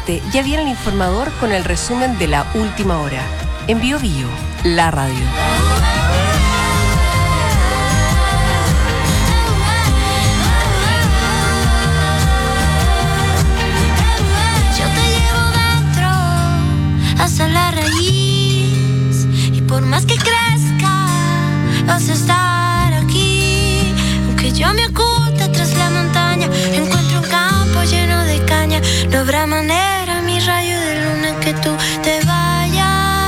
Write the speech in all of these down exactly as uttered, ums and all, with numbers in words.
informarte. Ya viene el informador con el resumen de la última hora. En Bio Bio, la radio. Yo te llevo dentro hasta la raíz, y por más que crezca vas a estar aquí. Aunque yo me oculte tras la montaña, encuentro un campo lleno de caña. No habrá manera, mi rayo de luna, que tú te vayas.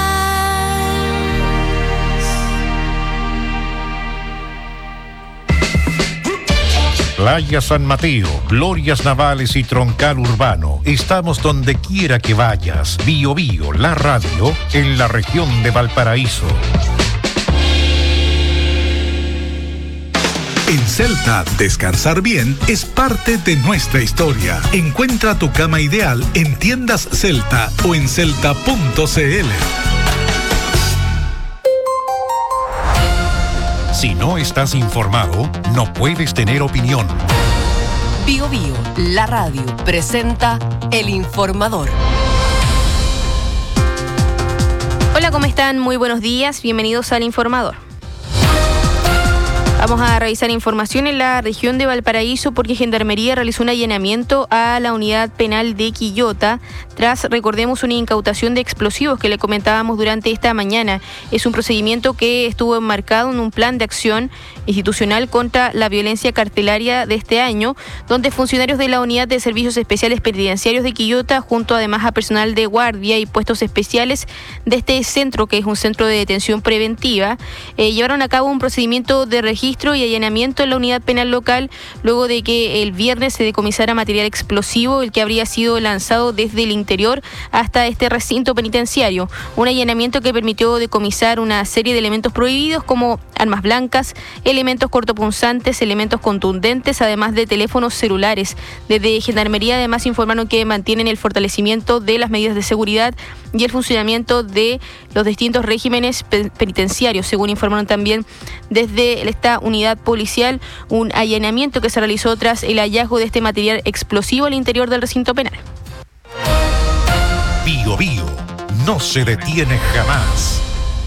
Playa San Mateo, Glorias Navales y Troncal Urbano. Estamos donde quiera que vayas. Bio Bio, la radio, en la región de Valparaíso. En Celta, descansar bien es parte de nuestra historia. Encuentra tu cama ideal en tiendas Celta o en celta punto c l. Si no estás informado, no puedes tener opinión. Bio Bio, la radio, presenta El Informador. Hola, ¿cómo están? Muy buenos días, bienvenidos al Informador. Vamos a revisar información en la región de Valparaíso porque Gendarmería realizó un allanamiento a la unidad penal de Quillota tras, recordemos, una incautación de explosivos que le comentábamos durante esta mañana. Es un procedimiento que estuvo enmarcado en un plan de acción institucional contra la violencia carcelaria de este año, donde funcionarios de la Unidad de Servicios Especiales Penitenciarios de Quillota, junto además a personal de guardia y puestos especiales de este centro, que es un centro de detención preventiva, eh, llevaron a cabo un procedimiento de registro y allanamiento en la unidad penal local luego de que el viernes se decomisara material explosivo, el que habría sido lanzado desde el interior hasta este recinto penitenciario. Un allanamiento que permitió decomisar una serie de elementos prohibidos como armas blancas, elementos cortopunzantes, elementos contundentes, además de teléfonos celulares. Desde Gendarmería además informaron que mantienen el fortalecimiento de las medidas de seguridad y el funcionamiento de los distintos regímenes penitenciarios, según informaron también desde esta unidad policial, un allanamiento que se realizó tras el hallazgo de este material explosivo al interior del recinto penal. Bio Bio, no se detiene jamás.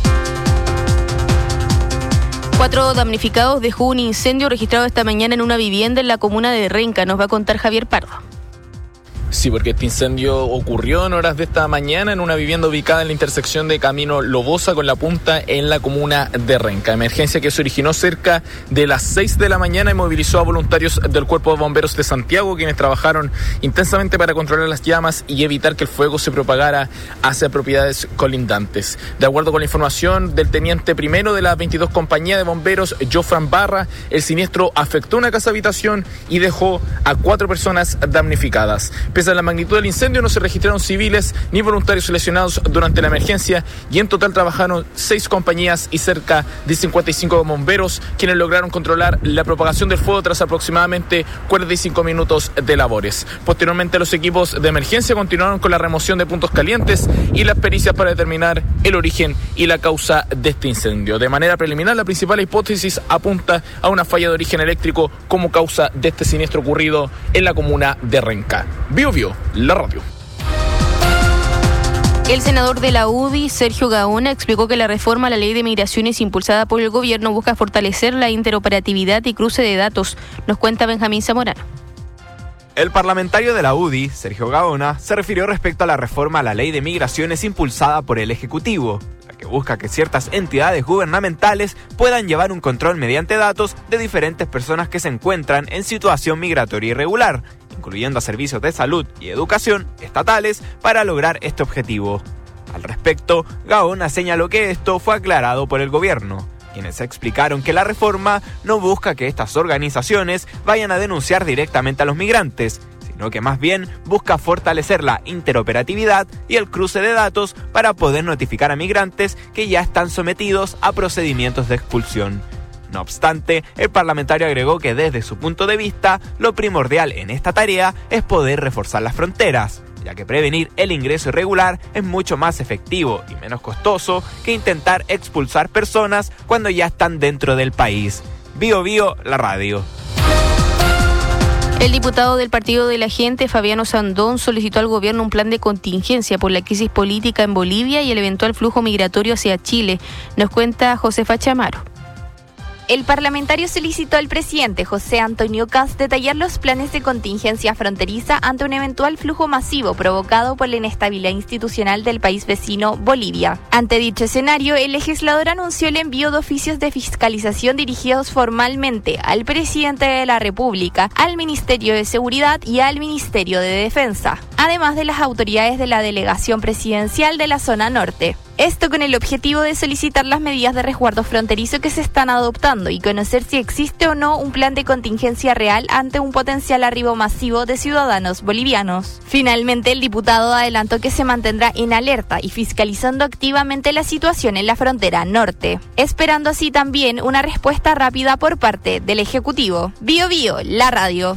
Cuatro damnificados dejó un incendio registrado esta mañana en una vivienda en la comuna de Renca. Nos va a contar Javier Pardo. Sí, porque este incendio ocurrió en horas de esta mañana en una vivienda ubicada en la intersección de Camino Lobosa con La Punta en la comuna de Renca. Emergencia que se originó cerca de las seis de la mañana y movilizó a voluntarios del Cuerpo de Bomberos de Santiago, quienes trabajaron intensamente para controlar las llamas y evitar que el fuego se propagara hacia propiedades colindantes. De acuerdo con la información del teniente primero de la veintidós Compañía de Bomberos, Jofran Barra, el siniestro afectó una casa habitación y dejó a cuatro personas damnificadas. Pese a la magnitud del incendio, no se registraron civiles ni voluntarios lesionados durante la emergencia y en total trabajaron seis compañías y cerca de cincuenta y cinco bomberos, quienes lograron controlar la propagación del fuego tras aproximadamente cuarenta y cinco minutos de labores. Posteriormente, los equipos de emergencia continuaron con la remoción de puntos calientes y las pericias para determinar el origen y la causa de este incendio. De manera preliminar, la principal hipótesis apunta a una falla de origen eléctrico como causa de este siniestro ocurrido en la comuna de Renca. Bio Bio, la radio. El senador de la U D I, Sergio Gaona, explicó que la reforma a la ley de migraciones impulsada por el gobierno busca fortalecer la interoperatividad y cruce de datos. Nos cuenta Benjamín Zamorano. El parlamentario de la U D I, Sergio Gaona, se refirió respecto a la reforma a la ley de migraciones impulsada por el Ejecutivo, la que busca que ciertas entidades gubernamentales puedan llevar un control mediante datos de diferentes personas que se encuentran en situación migratoria irregular, incluyendo a servicios de salud y educación estatales, para lograr este objetivo. Al respecto, Gaona señaló que esto fue aclarado por el gobierno, quienes explicaron que la reforma no busca que estas organizaciones vayan a denunciar directamente a los migrantes, sino que más bien busca fortalecer la interoperatividad y el cruce de datos para poder notificar a migrantes que ya están sometidos a procedimientos de expulsión. No obstante, el parlamentario agregó que desde su punto de vista, lo primordial en esta tarea es poder reforzar las fronteras, ya que prevenir el ingreso irregular es mucho más efectivo y menos costoso que intentar expulsar personas cuando ya están dentro del país. Bio Bio, la radio. El diputado del Partido de la Gente, Fabiano Sandón, solicitó al gobierno un plan de contingencia por la crisis política en Bolivia y el eventual flujo migratorio hacia Chile. Nos cuenta Josefa Chamaro. El parlamentario solicitó al presidente José Antonio Kast detallar los planes de contingencia fronteriza ante un eventual flujo masivo provocado por la inestabilidad institucional del país vecino Bolivia. Ante dicho escenario, el legislador anunció el envío de oficios de fiscalización dirigidos formalmente al presidente de la República, al Ministerio de Seguridad y al Ministerio de Defensa, además de las autoridades de la delegación presidencial de la zona norte. Esto con el objetivo de solicitar las medidas de resguardo fronterizo que se están adoptando y conocer si existe o no un plan de contingencia real ante un potencial arribo masivo de ciudadanos bolivianos. Finalmente, el diputado adelantó que se mantendrá en alerta y fiscalizando activamente la situación en la frontera norte, esperando así también una respuesta rápida por parte del Ejecutivo. Bio Bio, la radio.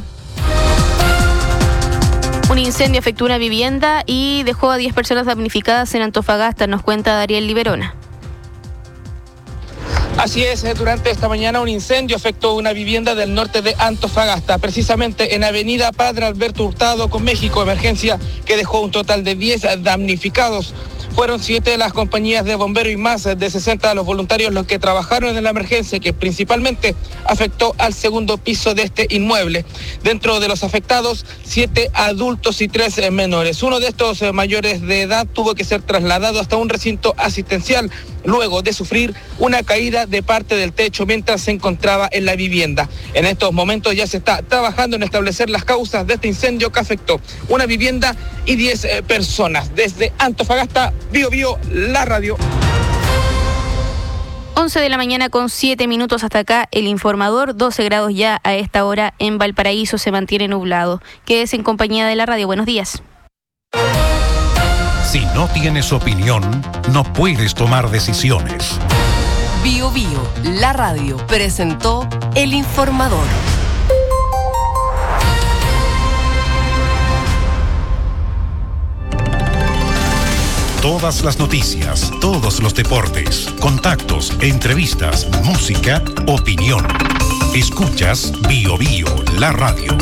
Un incendio afectó una vivienda y dejó a diez personas damnificadas en Antofagasta, nos cuenta Dariel Liberona. Así es, durante esta mañana un incendio afectó una vivienda del norte de Antofagasta, precisamente en Avenida Padre Alberto Hurtado con México, emergencia que dejó un total de diez damnificados. Fueron siete de las compañías de bomberos y más de sesenta de los voluntarios los que trabajaron en la emergencia, que principalmente afectó al segundo piso de este inmueble. Dentro de los afectados, siete adultos y tres menores. Uno de estos mayores de edad tuvo que ser trasladado hasta un recinto asistencial luego de sufrir una caída de parte del techo mientras se encontraba en la vivienda. En estos momentos ya se está trabajando en establecer las causas de este incendio que afectó una vivienda y diez eh, personas. Desde Antofagasta, Bio Bio, la radio. once de la mañana con siete minutos hasta acá, el informador, doce grados ya a esta hora en Valparaíso, se mantiene nublado. Quédese en compañía de la radio, buenos días. Si no tienes opinión, no puedes tomar decisiones. Bio Bio, la radio, presentó El Informador. Todas las noticias, todos los deportes, contactos, entrevistas, música, opinión. Escuchas Bio Bio, la radio.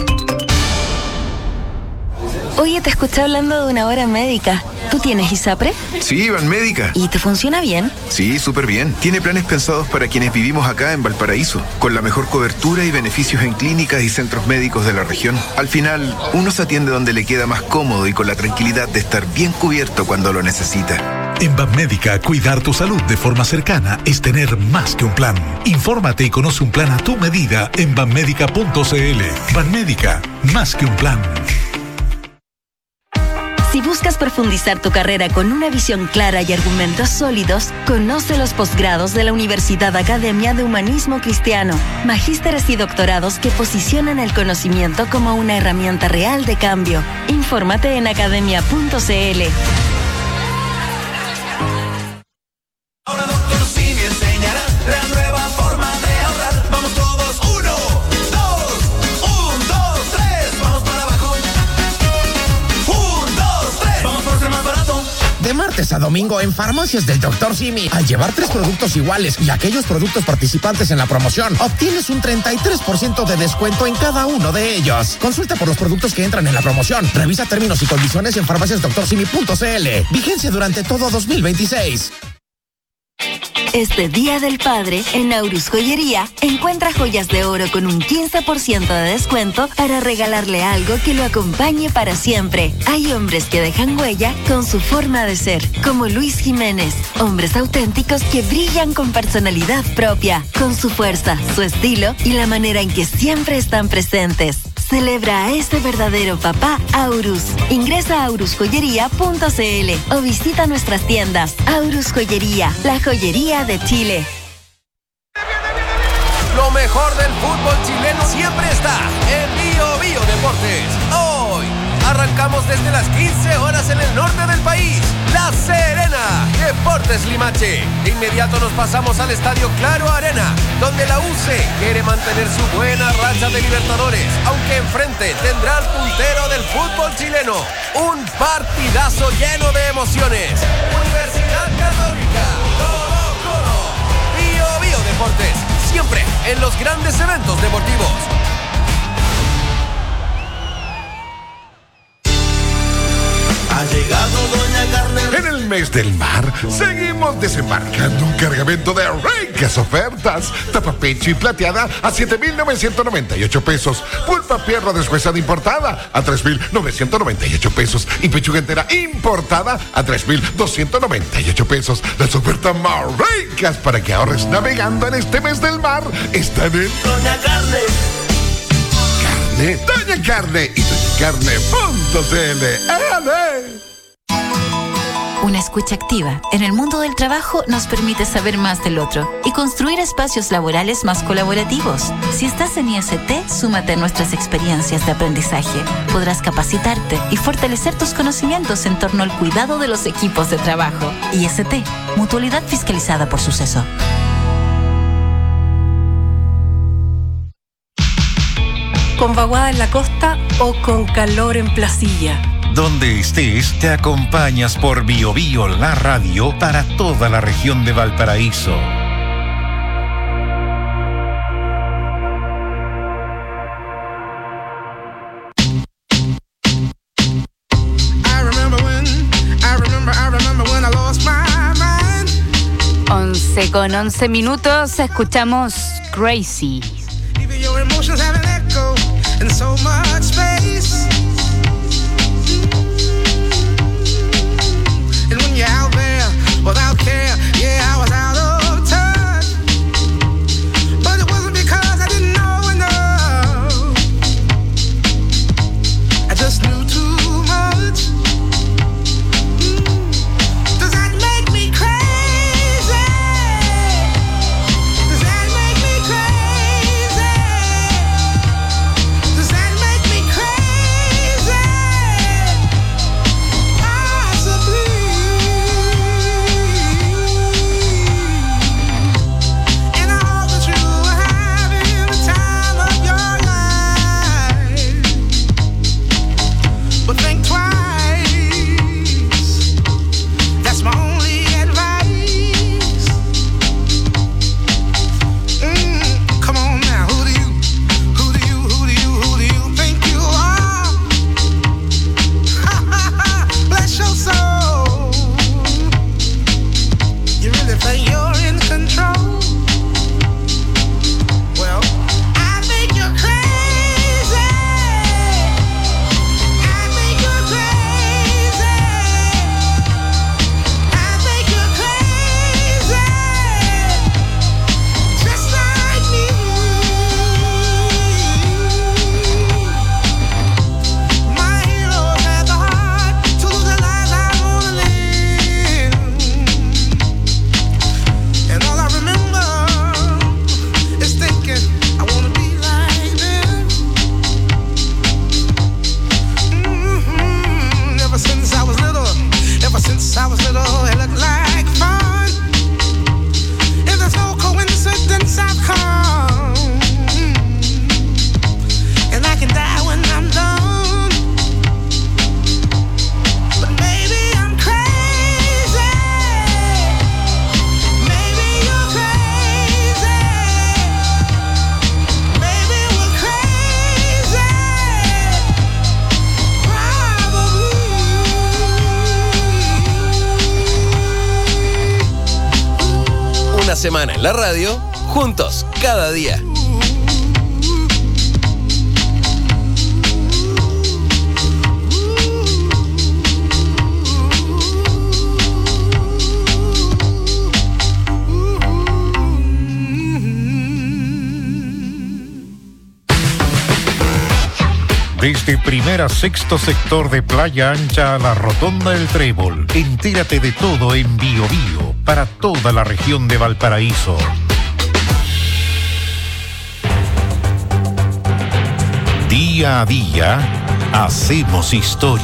Oye, te escuché hablando de una hora médica. ¿Tú tienes ISAPRE? Sí, Banmédica. ¿Y te funciona bien? Sí, súper bien. Tiene planes pensados para quienes vivimos acá en Valparaíso, con la mejor cobertura y beneficios en clínicas y centros médicos de la región. Al final, uno se atiende donde le queda más cómodo y con la tranquilidad de estar bien cubierto cuando lo necesita. En Banmédica, cuidar tu salud de forma cercana es tener más que un plan. Infórmate y conoce un plan a tu medida en banmédica punto cl. Banmédica, más que un plan. Si buscas profundizar tu carrera con una visión clara y argumentos sólidos, conoce los posgrados de la Universidad Academia de Humanismo Cristiano, magísteres y doctorados que posicionan el conocimiento como una herramienta real de cambio. Infórmate en academia punto cl. Ahora doctor Simi enseñará la nueva forma de ahorrar. Vamos todos, uno, dos, un, dos, tres, vamos para abajo. Un, dos, tres, vamos por ser más barato. De martes a domingo en Farmacias del doctor Simi, al llevar tres productos iguales y aquellos productos participantes en la promoción, obtienes un treinta y tres por ciento de descuento en cada uno de ellos. Consulta por los productos que entran en la promoción. Revisa términos y condiciones en farmacias doctor simi punto cl. Vigencia durante todo dos mil veintiséis. Este Día del Padre, en Aurus Joyería, encuentra joyas de oro con un quince por ciento de descuento para regalarle algo que lo acompañe para siempre. Hay hombres que dejan huella con su forma de ser, como Luis Jiménez. Hombres auténticos que brillan con personalidad propia, con su fuerza, su estilo y la manera en que siempre están presentes. Celebra a ese verdadero papá Aurus. Ingresa a aurus joyería punto cl o visita nuestras tiendas. Aurus Joyería, la joyería de Chile. Lo mejor del fútbol chileno siempre está en Bio Bio Deportes. Hoy arrancamos desde las quince horas en el norte del país. La Serena, Deportes Limache. De inmediato nos pasamos al Estadio Claro Arena, donde la U C quiere mantener su buena racha de Libertadores, aunque enfrente tendrá al puntero del fútbol chileno. Un partidazo lleno de emociones. Universidad Católica, Colo Colo. Bio Bio Deportes, siempre en los grandes eventos deportivos. En el mes del mar, seguimos desembarcando un cargamento de ricas ofertas. Tapa pecho y plateada a siete mil novecientos noventa y ocho pesos. Pulpa pierna deshuesada importada a tres mil novecientos noventa y ocho pesos. Y pechuga entera importada a tres mil doscientos noventa y ocho pesos. Las ofertas más ricas para que ahorres navegando en este mes del mar están en Doña Carne. Carne, Doña Carne y doña carne punto c l. ¡Ale! Una escucha activa en el mundo del trabajo nos permite saber más del otro y construir espacios laborales más colaborativos. Si estás en I S T, súmate a nuestras experiencias de aprendizaje. Podrás capacitarte y fortalecer tus conocimientos en torno al cuidado de los equipos de trabajo. I S T, Mutualidad Fiscalizada por Suceso. ¿Con vaguada en la costa o con calor en Placilla? Donde estés, te acompañas por Bio Bio, la radio para toda la región de Valparaíso. once con once minutos, escuchamos Crazy. And when you're out there without care, yeah, I was out of touch. But it wasn't because I didn't know enough. I just knew too much. Mm. Does that make me crazy? Does that make me crazy? Does that make me crazy? Possibly. But think twice. That's my only advice. Mm, come on now, who do you, who do you, who do you, who do you think you are? Bless your soul. You really think you're in control? Well, I think you're crazy. I was little, it looked like fun. If there's no coincidence, I've come. And I can die when I'm done. But maybe I'm crazy. Maybe you're crazy. Maybe we're crazy. Probably. Una semana en la radio, juntos, cada día. Desde Primera Sexto Sector de Playa Ancha a la Rotonda del Trébol, entérate de todo en Bio Bio para toda la región de Valparaíso. Día a día, hacemos historia.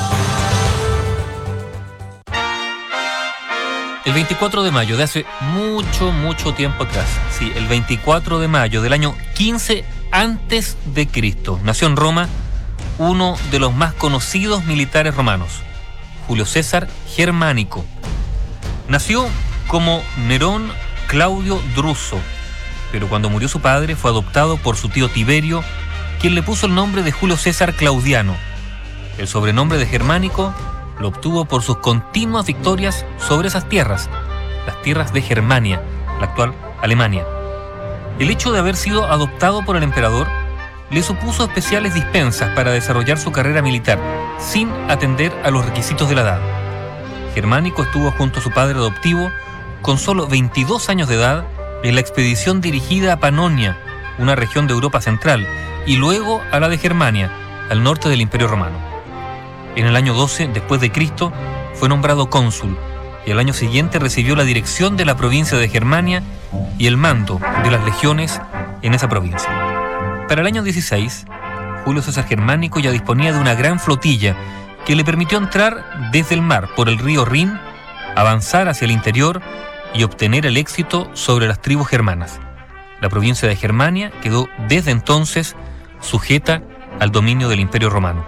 El veinticuatro de mayo de hace mucho, mucho tiempo atrás, sí, el veinticuatro de mayo del año quince antes de Cristo, nació en Roma uno de los más conocidos militares romanos, Julio César Germánico. Nació como Nerón Claudio Druso, pero cuando murió su padre fue adoptado por su tío Tiberio, quien le puso el nombre de Julio César Claudiano. El sobrenombre de Germánico lo obtuvo por sus continuas victorias sobre esas tierras, las tierras de Germania, la actual Alemania. El hecho de haber sido adoptado por el emperador le supuso especiales dispensas para desarrollar su carrera militar, sin atender a los requisitos de la edad. Germánico estuvo junto a su padre adoptivo, con solo veintidós años de edad, en la expedición dirigida a Panonia, una región de Europa Central, y luego a la de Germania, al norte del Imperio Romano. En el año doce después de Cristo fue nombrado cónsul, y al año siguiente recibió la dirección de la provincia de Germania y el mando de las legiones en esa provincia. Para el año dieciséis, Julio César Germánico ya disponía de una gran flotilla que le permitió entrar desde el mar por el río Rin, avanzar hacia el interior y obtener el éxito sobre las tribus germanas. La provincia de Germania quedó desde entonces sujeta al dominio del Imperio Romano.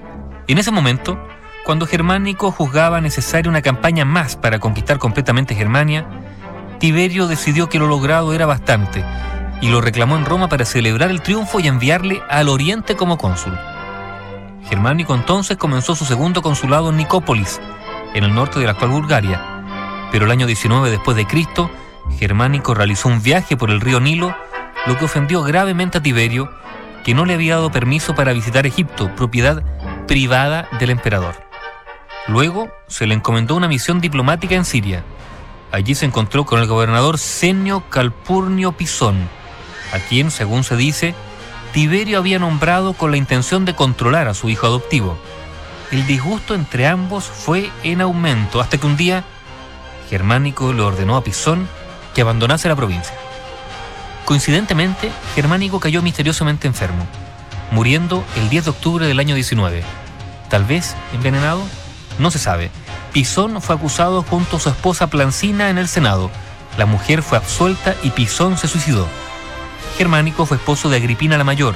En ese momento, cuando Germánico juzgaba necesaria una campaña más para conquistar completamente Germania, Tiberio decidió que lo logrado era bastante y lo reclamó en Roma para celebrar el triunfo y enviarle al oriente como cónsul. Germánico entonces comenzó su segundo consulado en Nicópolis, en el norte de la actual Bulgaria, pero el año diecinueve después de Cristo, Germánico realizó un viaje por el río Nilo, lo que ofendió gravemente a Tiberio, que no le había dado permiso para visitar Egipto, propiedad privada del emperador. Luego se le encomendó una misión diplomática en Siria. Allí se encontró con el gobernador Senio Calpurnio Pisón, a quien, según se dice, Tiberio había nombrado con la intención de controlar a su hijo adoptivo. El disgusto entre ambos fue en aumento, hasta que un día Germánico le ordenó a Pisón que abandonase la provincia. Coincidentemente, Germánico cayó misteriosamente enfermo, muriendo el diez de octubre del año diecinueve. Tal vez envenenado, no se sabe. Pisón fue acusado junto a su esposa Plancina en el Senado. La mujer fue absuelta y Pisón se suicidó. Germánico fue esposo de Agripina la Mayor,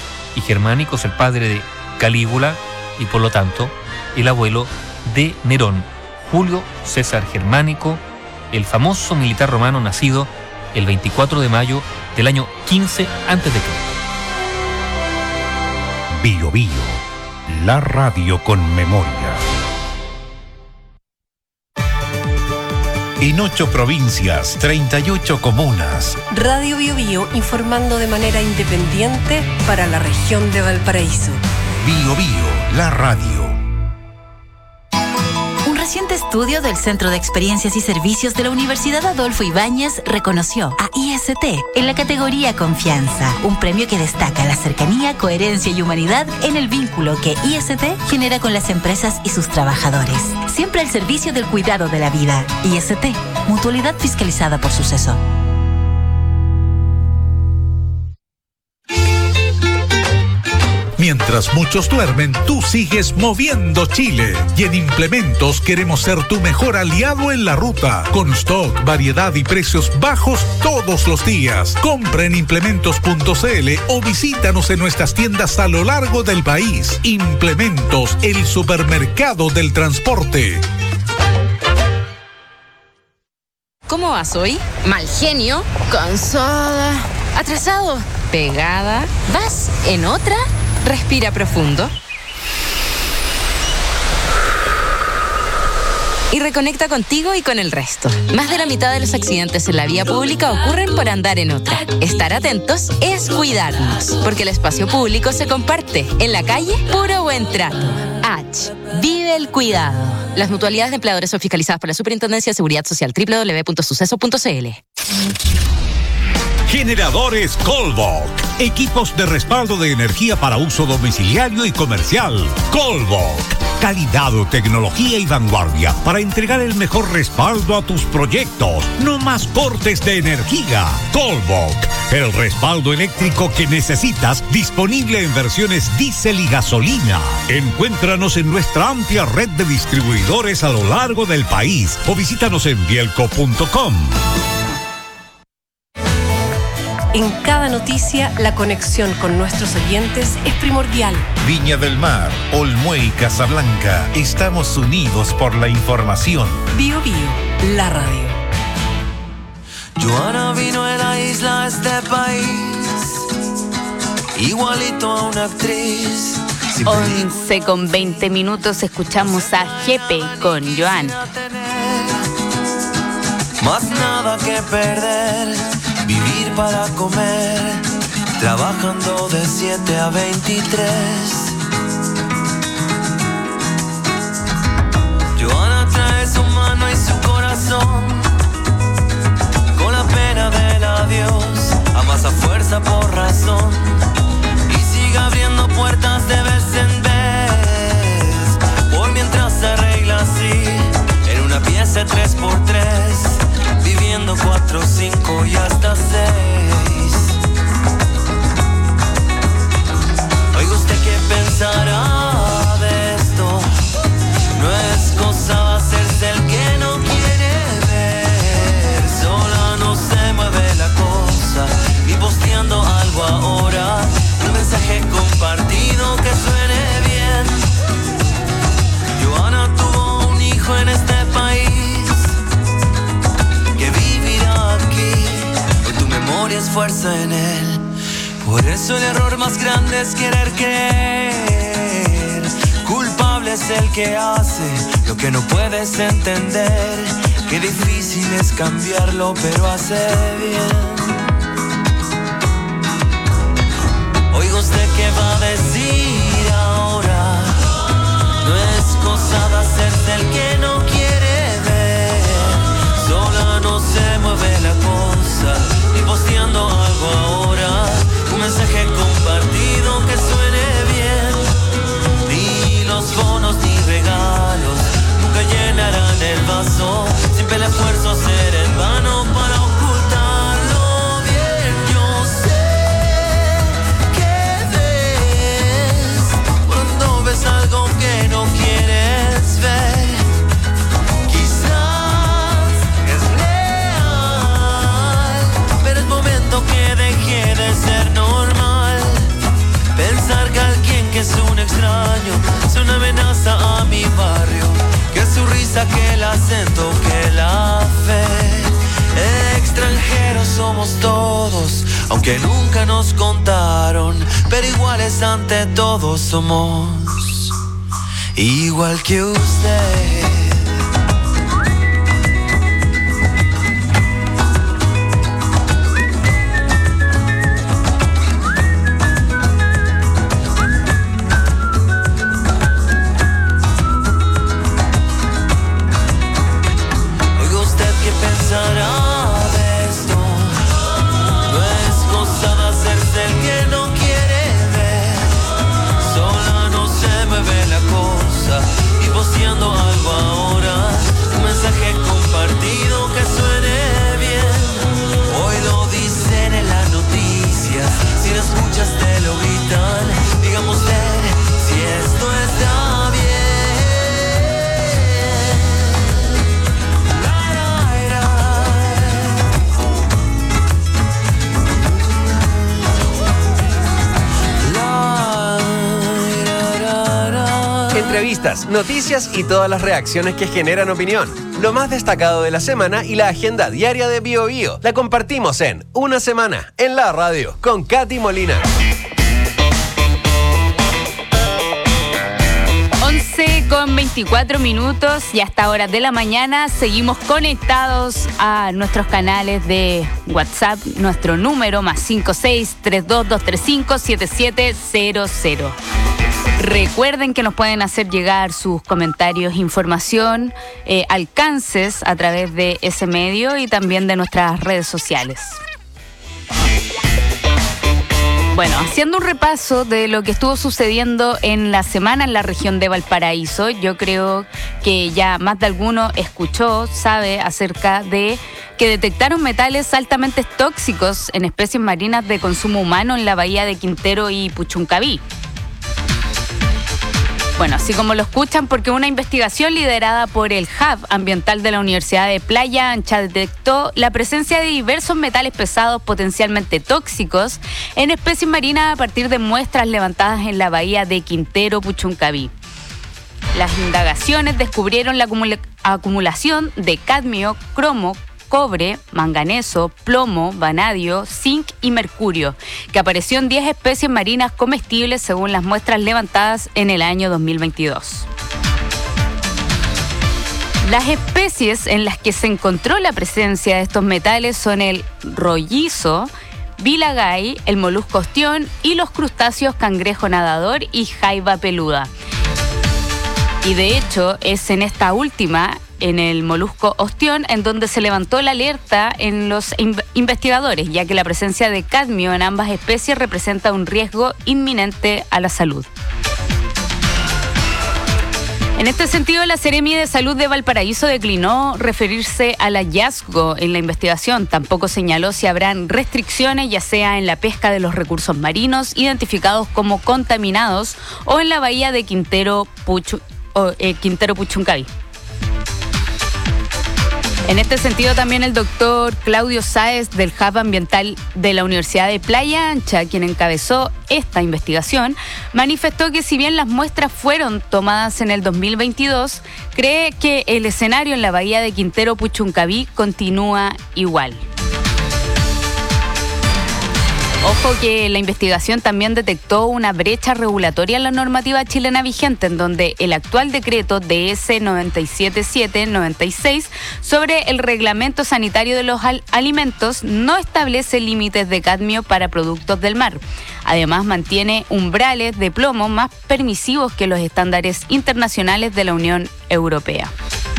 y Germánico es el padre de Calígula y por lo tanto el abuelo de Nerón, Julio César Germánico, el famoso militar romano nacido el veinticuatro de mayo del año quince antes de Cristo. Bio Bio, la radio con memoria. En ocho provincias, treinta y ocho comunas. Radio Bio Bio informando de manera independiente para la región de Valparaíso. Bio Bio, la radio. Un reciente estudio del Centro de Experiencias y Servicios de la Universidad Adolfo Ibáñez reconoció a I S T en la categoría Confianza, un premio que destaca la cercanía, coherencia y humanidad en el vínculo que I S T genera con las empresas y sus trabajadores. Siempre al servicio del cuidado de la vida. I S T, mutualidad fiscalizada por Suceso. Mientras muchos duermen, tú sigues moviendo Chile. Y en Implementos queremos ser tu mejor aliado en la ruta. Con stock, variedad y precios bajos todos los días. Compra en implementos punto c l o visítanos en nuestras tiendas a lo largo del país. Implementos, el supermercado del transporte. ¿Cómo vas hoy? Mal genio, cansada, atrasado, pegada. ¿Vas en otra? Respira profundo. Y reconecta contigo y con el resto. Más de la mitad de los accidentes en la vía pública ocurren por andar en otra. Estar atentos es cuidarnos, porque el espacio público se comparte. En la calle, puro buen trato. H. Vive el cuidado. Las mutualidades de empleadores son fiscalizadas por la Superintendencia de Seguridad Social. doble u doble u doble u punto suceso punto c l. Generadores Colvoc. Equipos de respaldo de energía para uso domiciliario y comercial. Colvoc. Calidad, tecnología y vanguardia para entregar el mejor respaldo a tus proyectos. No más cortes de energía. Colvoc. El respaldo eléctrico que necesitas, disponible en versiones diésel y gasolina. Encuéntranos en nuestra amplia red de distribuidores a lo largo del país o visítanos en bielco punto com. En cada noticia, la conexión con nuestros oyentes es primordial. Viña del Mar, Olmué y Casablanca, estamos unidos por la información. Bio Bio, la radio. Joana vino de la isla a este país, igualito a una actriz. once con veinte minutos escuchamos a Jepe con Joan. Más nada que perder, vivir para comer, trabajando de siete a veintitrés. Joana trae su mano y su corazón, con la pena del adiós, amasa fuerza por razón, y sigue abriendo puertas de vez en vez, por mientras se arregla así, en una pieza tres por tres, viviendo cuatro, cinco y hasta seis. Oiga usted qué pensará de esto, no es cosa hacerse el que no quiere ver, sola no se mueve la cosa, ni posteando algo ahora, un mensaje compartido que suene bien. Joana tuvo un hijo en este país, que vivirá aquí, hoy tu memoria es fuerza en él, por eso el error más grande es querer creer, culpable es el que hace lo que no puedes entender, qué difícil es cambiarlo pero hace bien. Oiga usted qué va a decir ahora, no es cosa de hacerse el que no quiere ver, sola no se mueve la cosa, ni posteando algo ahora, un mensaje compartido que suene bien, ni los bonos ni regalos nunca llenarán el vaso, siempre el esfuerzo será en vano para ocultarlo bien. Yo sé que ves cuando ves algo que no quieres ver, quizás es real, pero es momento que deje de ser normal, pensar que alguien que es un extraño es una amenaza a mi barrio, que su risa, que el acento, que la fe, extranjeros somos todos, aunque nunca nos contaron, pero iguales ante todos somos, igual que usted. Algo ahora, un mensaje compartido que suene bien. Hoy lo dicen en las noticias, si lo escuchas te lo gritan. Dígame usted si esto está bien. Entrevistas, noticias y todas las reacciones que generan opinión. Lo más destacado de la semana y la agenda diaria de Bio Bio la compartimos en Una Semana en la Radio con Katy Molina. once con veinticuatro minutos y hasta horas de la mañana seguimos conectados a nuestros canales de WhatsApp, nuestro número más cinco seis tres dos dos tres cinco siete siete cero cero. Recuerden que nos pueden hacer llegar sus comentarios, información, eh, alcances a través de ese medio y también de nuestras redes sociales. Bueno, haciendo un repaso de lo que estuvo sucediendo en la semana en la región de Valparaíso, yo creo que ya más de alguno escuchó, sabe acerca de que detectaron metales altamente tóxicos en especies marinas de consumo humano en la bahía de Quintero y Puchuncaví. Bueno, así como lo escuchan, porque una investigación liderada por el Hub Ambiental de la Universidad de Playa Ancha detectó la presencia de diversos metales pesados potencialmente tóxicos en especies marinas a partir de muestras levantadas en la bahía de Quintero, Puchuncaví. Las indagaciones descubrieron la acumula- acumulación de cadmio, cromo, cobre, manganeso, plomo, vanadio, zinc y mercurio, que apareció en diez especies marinas comestibles según las muestras levantadas en el año dos mil veintidós. Las especies en las que se encontró la presencia de estos metales son el rollizo, vilagay, el molusco ostión y los crustáceos cangrejo nadador y jaiba peluda. Y de hecho es en esta última, en el molusco ostión, en donde se levantó la alerta en los in- investigadores, ya que la presencia de cadmio en ambas especies representa un riesgo inminente a la salud. En este sentido, la Seremi de Salud de Valparaíso declinó referirse al hallazgo en la investigación. Tampoco señaló si habrán restricciones, ya sea en la pesca de los recursos marinos identificados como contaminados o en la bahía de Quintero, Puchu, o, eh, Quintero Puchuncaví. En este sentido, también el doctor Claudio Sáez del Hub Ambiental de la Universidad de Playa Ancha, quien encabezó esta investigación, manifestó que si bien las muestras fueron tomadas en el dos mil veintidós, cree que el escenario en la bahía de Quintero Puchuncaví continúa igual. Ojo que la investigación también detectó una brecha regulatoria en la normativa chilena vigente, en donde el actual decreto D S nueve siete siete noventa y seis sobre el reglamento sanitario de los al- alimentos no establece límites de cadmio para productos del mar. Además, mantiene umbrales de plomo más permisivos que los estándares internacionales de la Unión Europea.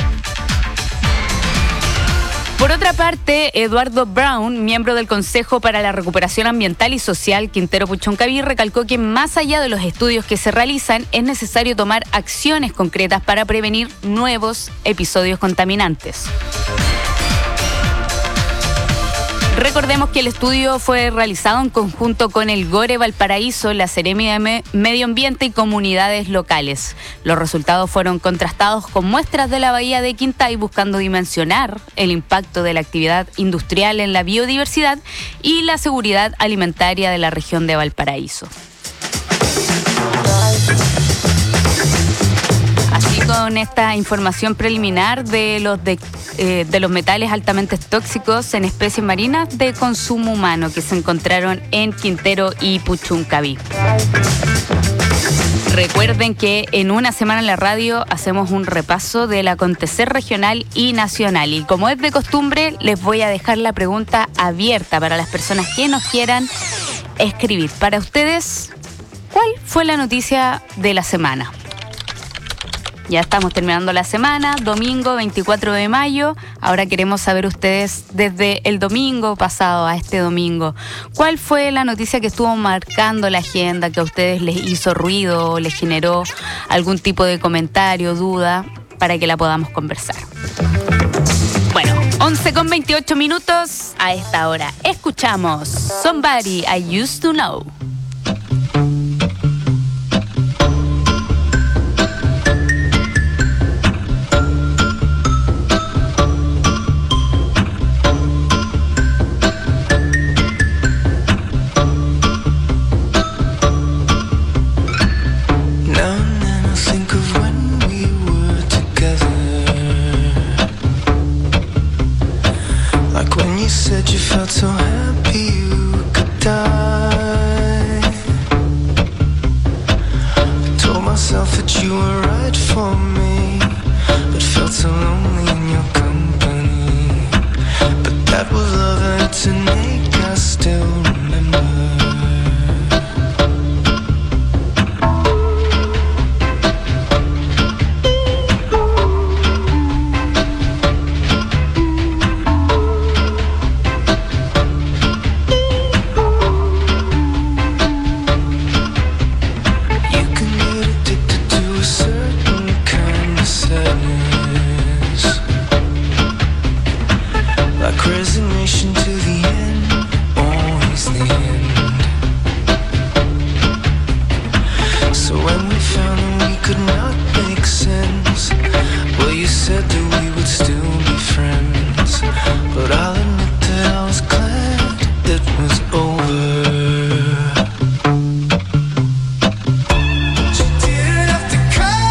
Por otra parte, Eduardo Brown, miembro del Consejo para la Recuperación Ambiental y Social Quintero Puchuncaví, recalcó que más allá de los estudios que se realizan, es necesario tomar acciones concretas para prevenir nuevos episodios contaminantes. Recordemos que el estudio fue realizado en conjunto con el GORE Valparaíso, la Seremi de Me- Medio Ambiente y comunidades locales. Los resultados fueron contrastados con muestras de la bahía de Quintay, buscando dimensionar el impacto de la actividad industrial en la biodiversidad y la seguridad alimentaria de la región de Valparaíso. Así, con esta información preliminar de los de, eh, de los metales altamente tóxicos en especies marinas de consumo humano que se encontraron en Quintero y Puchuncaví. Recuerden que en una semana en la radio hacemos un repaso del acontecer regional y nacional. Y como es de costumbre, les voy a dejar la pregunta abierta para las personas que nos quieran escribir. Para ustedes, ¿cuál fue la noticia de la semana? Ya estamos terminando la semana, domingo veinticuatro de mayo. Ahora queremos saber ustedes desde el domingo pasado a este domingo, ¿cuál fue la noticia que estuvo marcando la agenda, que a ustedes les hizo ruido, les generó algún tipo de comentario, duda, para que la podamos conversar? Bueno, once con veintiocho minutos a esta hora. Escuchamos Somebody I Used to Know. So happy you could die. I told myself that you were right for me, but felt so lonely in your company. But that was love and it's an ache I still remember.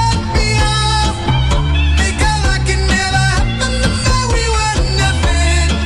Nothing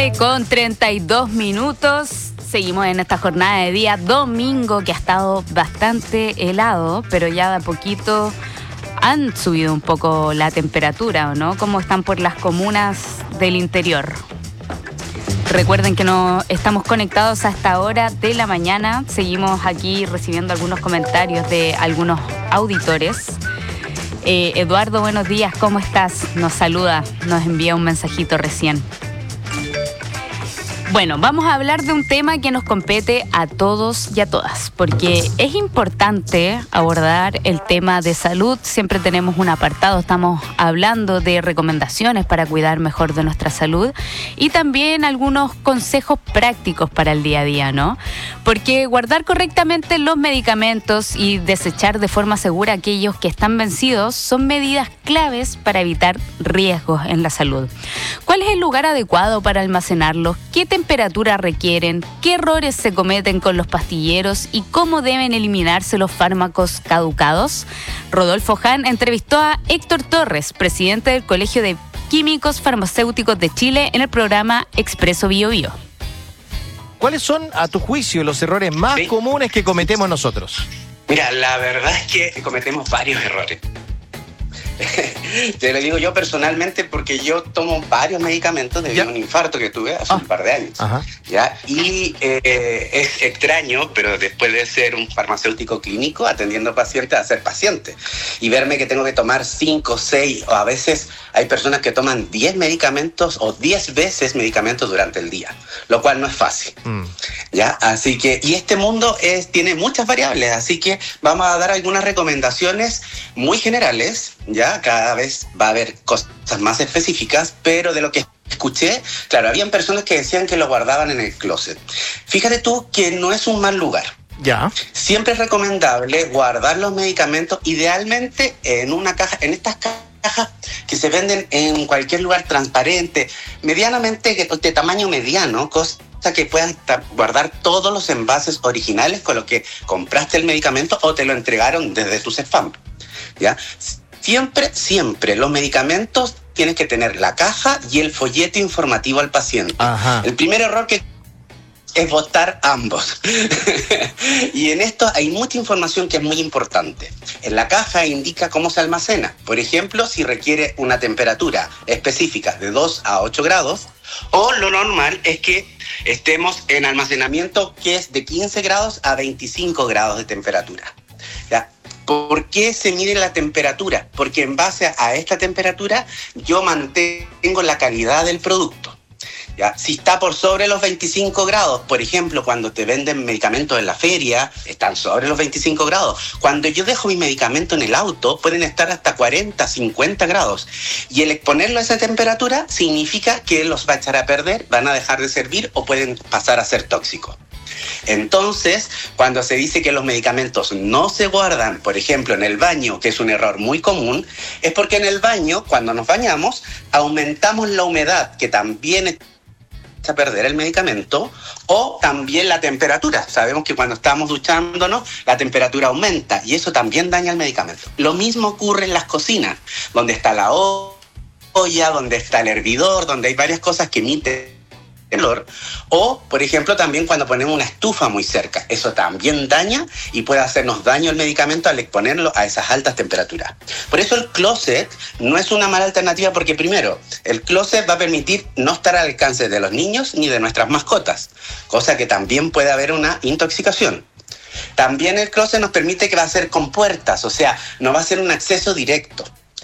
once con treinta y dos minutos. Seguimos en esta jornada de día domingo que ha estado bastante helado, pero ya de a poquito han subido un poco la temperatura, ¿o no? ¿Cómo están por las comunas del interior? Recuerden que no estamos conectados a esta hora de la mañana. Seguimos aquí recibiendo algunos comentarios de algunos auditores. Eh, Eduardo, buenos días, ¿cómo estás? Nos saluda, nos envía un mensajito recién. Bueno, vamos a hablar de un tema que nos compete a todos y a todas, porque es importante abordar el tema de salud. Siempre tenemos un apartado, estamos hablando de recomendaciones para cuidar mejor de nuestra salud y también algunos consejos prácticos para el día a día, ¿no? Porque guardar correctamente los medicamentos y desechar de forma segura aquellos que están vencidos son medidas claves para evitar riesgos en la salud. ¿Cuál es el lugar adecuado para almacenarlos? ¿Qué temperatura requieren? ¿Qué errores se cometen con los pastilleros? ¿Y cómo deben eliminarse los fármacos caducados? Rodolfo Hahn entrevistó a Héctor Torres, presidente del Colegio de Químicos Farmacéuticos de Chile, en el programa Expreso Bio Bio. ¿Cuáles son, a tu juicio, los errores más sí. comunes que cometemos nosotros? Mira, la verdad es que cometemos varios errores. Te lo digo yo personalmente porque yo tomo varios medicamentos debido a un infarto que tuve hace ah. un par de años. Ajá. ¿Ya? Y eh, es extraño, pero después de ser un farmacéutico clínico atendiendo pacientes a ser paciente y verme que tengo que tomar cinco, seis o a veces hay personas que toman diez medicamentos o diez veces medicamentos durante el día, lo cual no es fácil. Mm. ¿Ya? Así que, y este mundo es, tiene muchas variables, así que vamos a dar algunas recomendaciones muy generales, ¿ya? Cada vez va a haber cosas más específicas, pero de lo que escuché, claro, habían personas que decían que lo guardaban en el closet. Fíjate tú que no es un mal lugar. Ya. Siempre es recomendable guardar los medicamentos, idealmente en una caja, en estas cajas que se venden en cualquier lugar transparente, medianamente de tamaño mediano, cosa que puedan guardar todos los envases originales con los que compraste el medicamento o te lo entregaron desde tu CEFAM, ¿ya? Siempre, siempre los medicamentos tienen que tener la caja y el folleto informativo al paciente. Ajá. El primer error que es botar ambos. Y en esto hay mucha información que es muy importante. En la caja indica cómo se almacena. Por ejemplo, si requiere una temperatura específica de dos a ocho grados, o lo normal es que estemos en almacenamiento que es de quince grados a veinticinco grados de temperatura. ¿Ya? ¿Por qué se mide la temperatura? Porque en base a esta temperatura yo mantengo la calidad del producto. ¿Ya? Si está por sobre los veinticinco grados, por ejemplo, cuando te venden medicamentos en la feria, están sobre los veinticinco grados. Cuando yo dejo mi medicamento en el auto, pueden estar hasta cuarenta, cincuenta grados. Y el exponerlo a esa temperatura significa que los va a echar a perder, van a dejar de servir o pueden pasar a ser tóxicos. Entonces, cuando se dice que los medicamentos no se guardan, por ejemplo, en el baño, que es un error muy común, es porque en el baño, cuando nos bañamos, aumentamos la humedad, que también echa a perder el medicamento, o también la temperatura. Sabemos que cuando estamos duchándonos, la temperatura aumenta y eso también daña el medicamento. Lo mismo ocurre en las cocinas, donde está la olla, donde está el hervidor, donde hay varias cosas que emiten olor, o por ejemplo también cuando ponemos una estufa muy cerca, eso también daña y puede hacernos daño el medicamento al exponerlo a esas altas temperaturas. Por eso el closet no es una mala alternativa, porque primero, el closet va a permitir no estar al alcance de los niños ni de nuestras mascotas, cosa que también puede haber una intoxicación. También el closet nos permite que va a ser con puertas, o sea, no va a ser un acceso directo.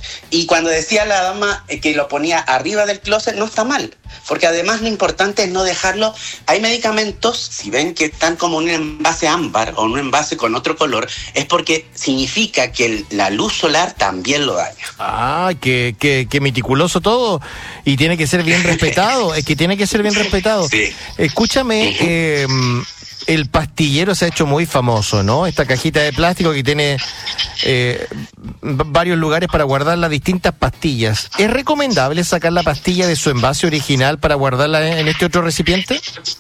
Y cuando decía la dama que lo ponía arriba del closet, no está mal, porque además lo importante es no dejarlo. Hay medicamentos, si ven que están como un envase ámbar o un envase con otro color, es porque significa que el, la luz solar también lo daña. Ah, qué, qué, qué meticuloso todo, y tiene que ser bien respetado, es que tiene que ser bien respetado. Sí. Escúchame, uh-huh. eh, el pastillero se ha hecho muy famoso, ¿no? Esta cajita de plástico que tiene eh, varios lugares para guardar las distintas pastillas. ¿Es recomendable sacar la pastilla de su envase original para guardarla en este otro recipiente?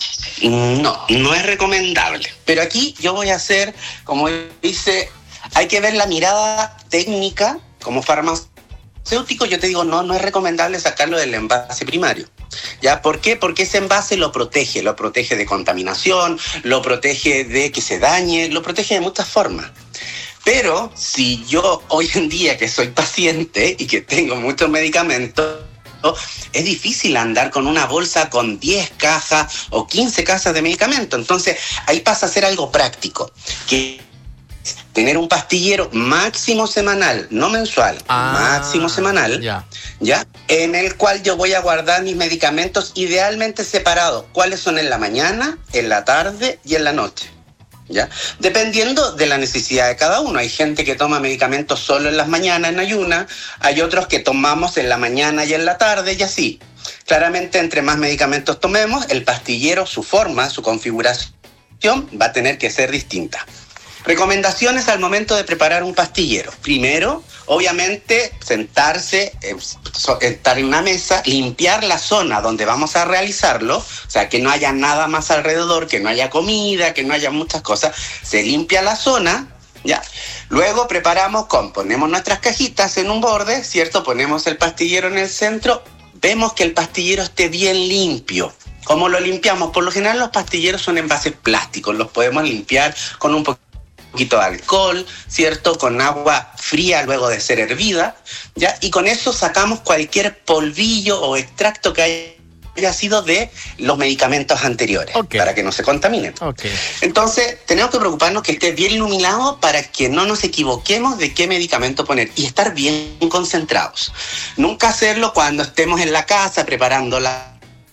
No, no es recomendable. Pero aquí yo voy a hacer, como dice, hay que ver la mirada técnica como farmacéutico. Yo te digo, no, no es recomendable sacarlo del envase primario. ¿Ya? ¿Por qué? Porque ese envase lo protege, lo protege de contaminación, lo protege de que se dañe, lo protege de muchas formas. Pero si yo hoy en día que soy paciente y que tengo muchos medicamentos, es difícil andar con una bolsa con diez cajas o quince cajas de medicamentos. Entonces ahí pasa a ser algo práctico, que es tener un pastillero máximo semanal, no mensual, ah, máximo semanal, ya. ya, en el cual yo voy a guardar mis medicamentos idealmente separados. ¿Cuáles son en la mañana, en la tarde y en la noche? ¿Ya? Dependiendo de la necesidad de cada uno. Hay gente que toma medicamentos solo en las mañanas en ayuna, hay otros que tomamos en la mañana y en la tarde y así. Claramente, entre más medicamentos tomemos, el pastillero, su forma, su configuración va a tener que ser distinta. Recomendaciones al momento de preparar un pastillero. Primero, obviamente, sentarse, eh, estar en una mesa, limpiar la zona donde vamos a realizarlo, o sea, que no haya nada más alrededor, que no haya comida, que no haya muchas cosas. Se limpia la zona, ¿ya? Luego preparamos con, ponemos nuestras cajitas en un borde, ¿cierto? Ponemos el pastillero en el centro, vemos que el pastillero esté bien limpio. ¿Cómo lo limpiamos? Por lo general los pastilleros son envases plásticos, los podemos limpiar con un poquito poquito de alcohol, ¿cierto? Con agua fría luego de ser hervida, ¿ya? Y con eso sacamos cualquier polvillo o extracto que haya sido de los medicamentos anteriores, okay, para que no se contaminen. Okay. Entonces, tenemos que preocuparnos que esté bien iluminado para que no nos equivoquemos de qué medicamento poner y estar bien concentrados. Nunca hacerlo cuando estemos en la casa preparando la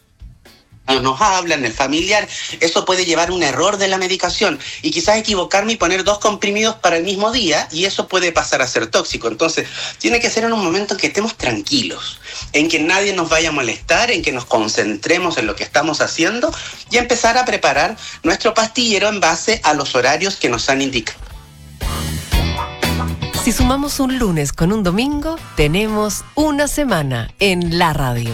nos hablan, el familiar, eso puede llevar un error de la medicación y quizás equivocarme y poner dos comprimidos para el mismo día y eso puede pasar a ser tóxico. Entonces, tiene que ser en un momento en que estemos tranquilos, en que nadie nos vaya a molestar, en que nos concentremos en lo que estamos haciendo y empezar a preparar nuestro pastillero en base a los horarios que nos han indicado. Si sumamos un lunes con un domingo, tenemos una semana en la radio.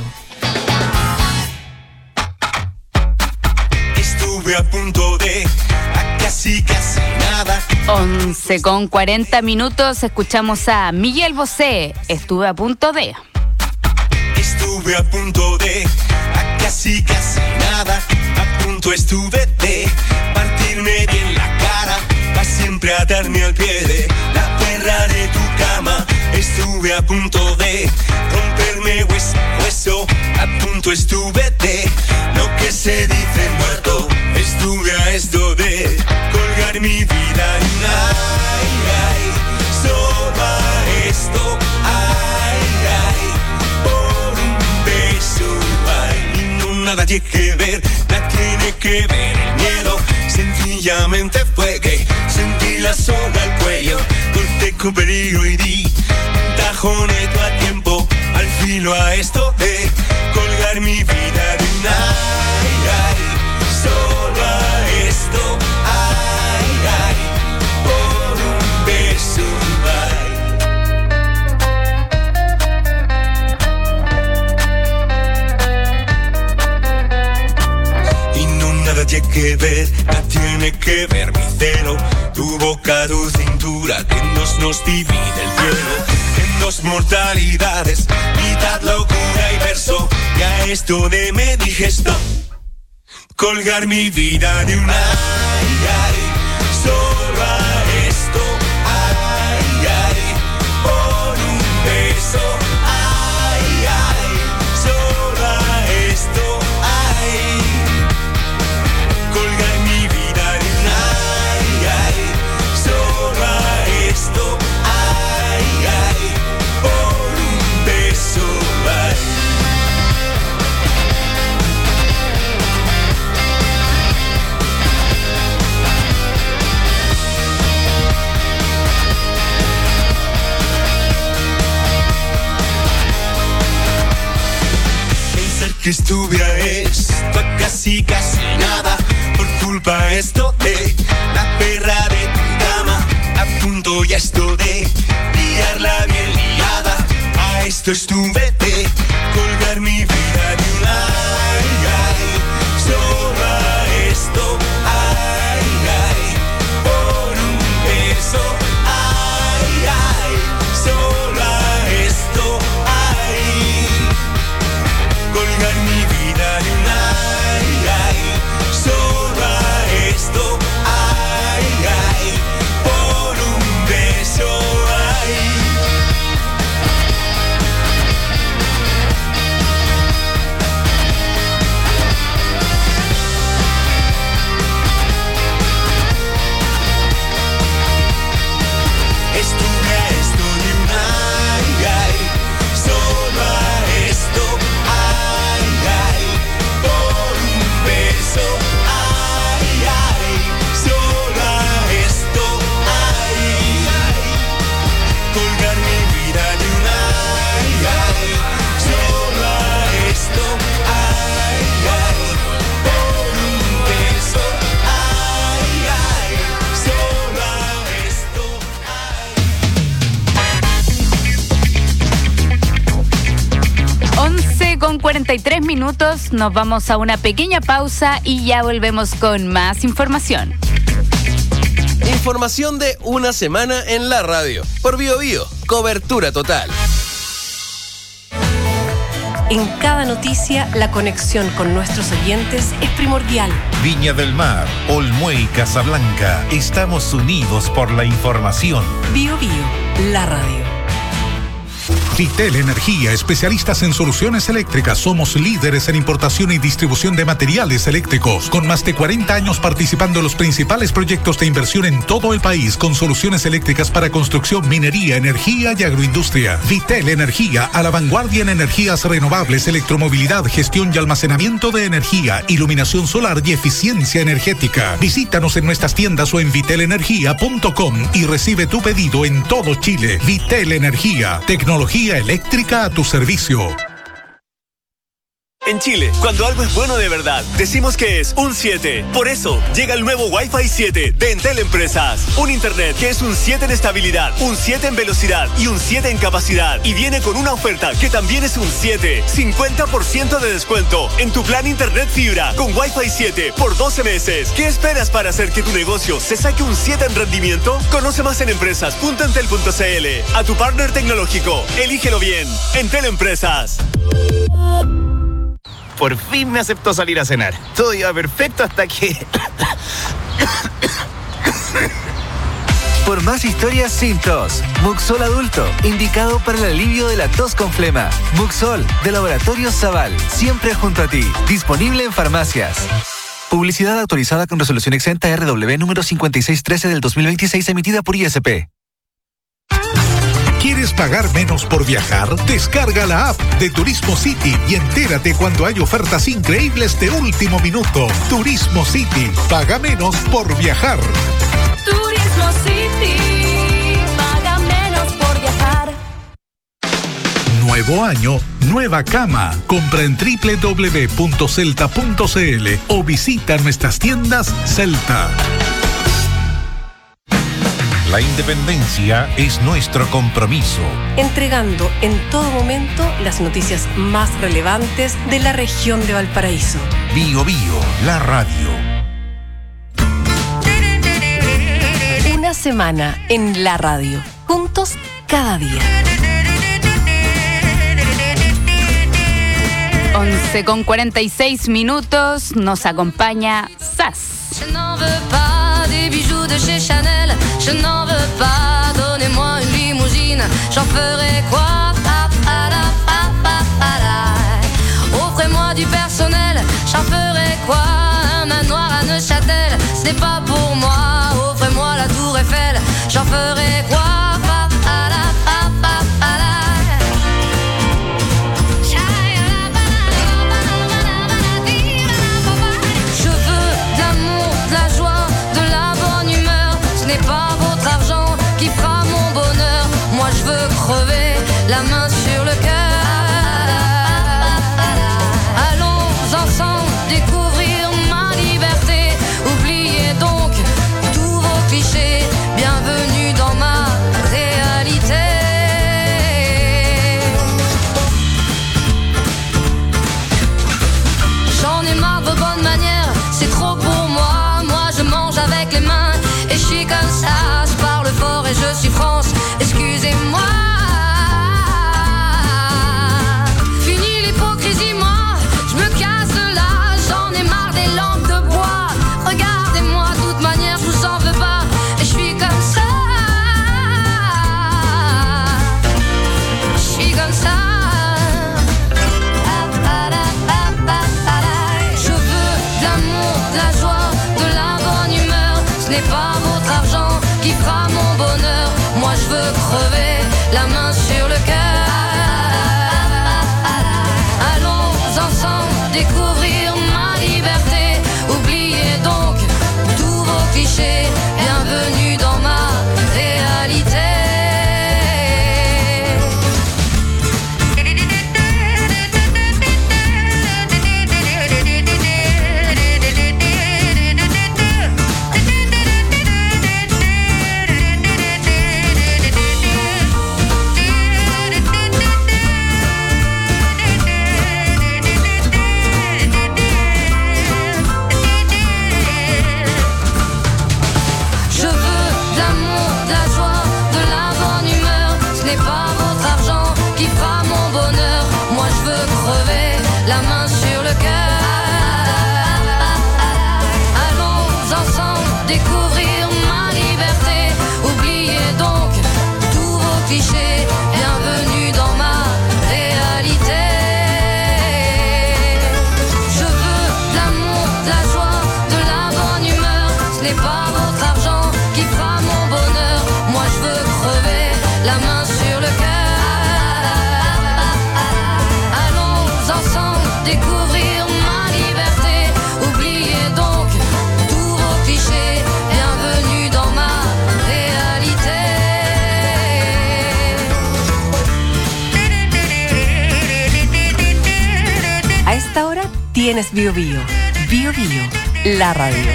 A punto de a casi casi nada. once con cuarenta minutos, escuchamos a Miguel Bosé. Estuve a punto de. Estuve a punto de a casi casi nada. A punto estuve de partirme bien la cara, para siempre atarme al pie de la perra de tu cama. Estuve a punto de romperme hueso, hueso. A punto estuve de lo que se dice muerto. Estuve a esto de colgar mi vida en ay, ay, solo a esto, ay, ay, por un beso, ay, y no nada tiene que ver, nada tiene que ver el miedo, sencillamente fue que sentí la soga al cuello, corté con peligro y di un tajoneto a tiempo, al filo a esto de colgar mi vida de un ay, ay, solo a esto, ay, ay, por un beso, ay. Y no nada tiene que ver, nada tiene que ver mi celo, tu boca, tu cintura, que nos nos divide el cielo. Dos mortalidades, mitad locura y verso, y a esto de me dije stop. Colgar mi vida de un ay, ay, solo a esto, ay, ay, por un beso, ay, ay, solo a esto, ay, colgar mi vida de un ay, ay, solo a esto, ay, ay, por un beso, ay. Que estuve a esto, a casi casi nada, por culpa esto de la perra de tu cama, a punto ya esto de liarla bien liada, a esto estuve de colgar mi vida de un ay, ay, solo a esto, ay, ay, por un beso, ay, ay, solo a esto, ay, colgar mi vida. cuarenta y tres minutos, nos vamos a una pequeña pausa y ya volvemos con más información. Información de una semana en la radio. Por Bio Bio, cobertura total. En cada noticia, la conexión con nuestros oyentes es primordial. Viña del Mar, Olmué y Casablanca, estamos unidos por la información. Bio Bio, la radio. Vitel Energía, especialistas en soluciones eléctricas. Somos líderes en importación y distribución de materiales eléctricos, con más de cuarenta años participando en los principales proyectos de inversión en todo el país, con soluciones eléctricas para construcción, minería, energía y agroindustria. Vitel Energía, a la vanguardia en energías renovables, electromovilidad, gestión y almacenamiento de energía, iluminación solar y eficiencia energética. Visítanos en nuestras tiendas o en vitel energía punto com y recibe tu pedido en todo Chile. Vitel Energía, tecnología eléctrica a tu servicio. En Chile, cuando algo es bueno de verdad, decimos que es un siete. Por eso, llega el nuevo Wi-Fi siete de Entel Empresas. Un internet que es un siete en estabilidad, un siete en velocidad y un siete en capacidad. Y viene con una oferta que también es un siete. cincuenta por ciento de descuento en tu plan internet fibra con Wi-Fi siete por doce meses. ¿Qué esperas para hacer que tu negocio se saque un siete en rendimiento? Conoce más en empresas punto entel punto c l. A tu partner tecnológico, elígelo bien. Entel Empresas. Por fin me aceptó salir a cenar. Todo iba perfecto hasta que... Por más historias sin tos. Muxol Adulto, indicado para el alivio de la tos con flema. Muxol, de Laboratorios Zaval, siempre junto a ti. Disponible en farmacias. Publicidad autorizada con resolución exenta R W número cincuenta y seis trece del dos mil veintiséis, emitida por I S P. ¿Quieres pagar menos por viajar? Descarga la app de Turismo City y entérate cuando hay ofertas increíbles de último minuto. Turismo City. Paga menos por viajar. Turismo City. Paga menos por viajar. Nuevo año, nueva cama. Compra en doble u doble u doble u punto celta punto c l o visita nuestras tiendas Celta. La independencia es nuestro compromiso. Entregando en todo momento las noticias más relevantes de la región de Valparaíso. Bio Bio, la radio. Una semana en la radio. Juntos cada día. once con cuarenta y seis minutos. Nos acompaña S A S. Je n'en veux pas des bijoux de chez Chanel. Je n'en veux pas, donnez-moi une limousine. J'en ferai quoi? Pa, pa, la, pa, pa, pa, la. Offrez-moi du personnel. J'en ferai quoi? Un manoir à Neuchâtel. Ce n'est pas pour moi. Offrez-moi la tour Eiffel. J'en ferai quoi? Pa, pa, la, pa, pa, pa, la. Je veux de l'amour, de la joie, de la bonne humeur. Ce n'est pas votre argent qui fera mon bonheur. Moi je veux crever la main sur le cœur. Allons ensemble découvrir ma liberté. Oubliez donc tous vos clichés. Bienvenue dans ma réalité. J'en ai marre de vos bonnes manières, c'est trop pour moi. Moi je mange avec les mains et je suis comme ça. Je parle fort et je suis France, excusez-moi. Fini l'hypocrisie, moi, je me casse de là. J'en ai marre des lampes de bois. Regardez-moi, de toute manière, je vous en veux pas. Et je suis comme ça. Je suis comme ça. Je veux de l'amour, de la joie, de la bonne humeur. Ce n'est pas votre argent qui fera mon bonheur. Moi je veux crever la main sur le cœur. Allons ensemble découvrir ma liberté. Oubliez donc tous vos clichés. Bienvenue dans ma réalité. tienes Bio Bio. Bio Bio, la radio.